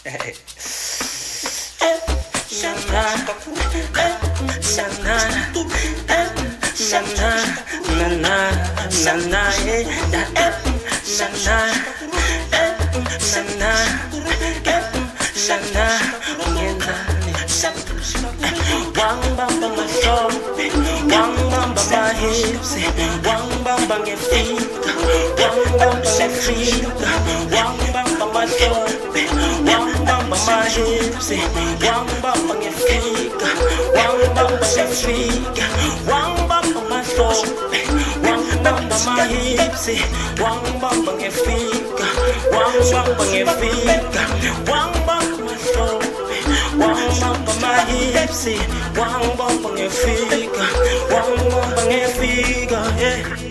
Wang bamba my soul, wang bamba my hips, wang bamba my feet, wang bamba my feet, wang bamba my soul, wang bamba my hips, wang bamba my feet, wang bamba my feet, wang bamba my soul, wang bamba my hips, wang bamba my feet, wang bamba my feet, wang bamba my soul. Wang bamba my hips, wang bamba my feet, wang bamba my feet, yeah.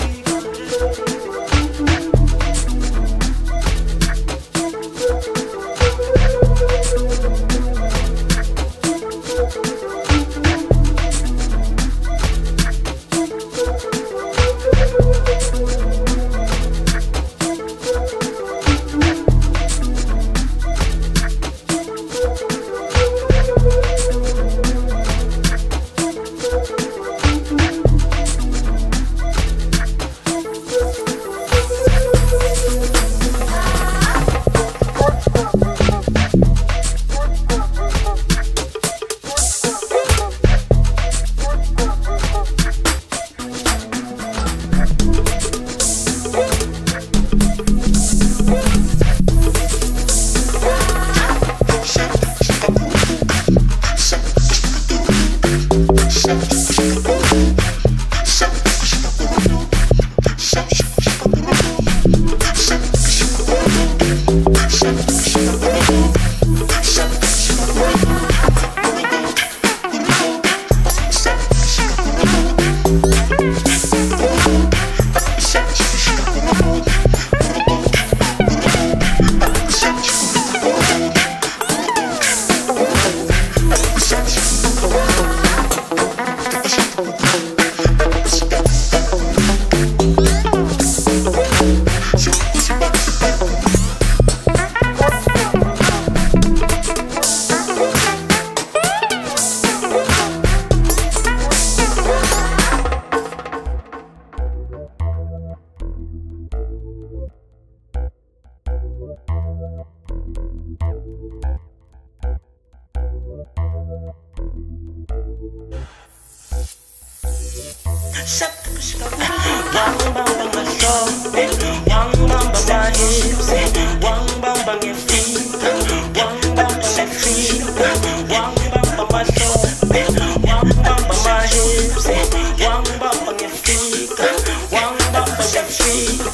Wang bamba my soul, wang bamba my hips, wang bamba my feet, wang bamba my feet, wang bamba my soul, wang bamba my hips, wang bamba my feet, wang bamba my feet.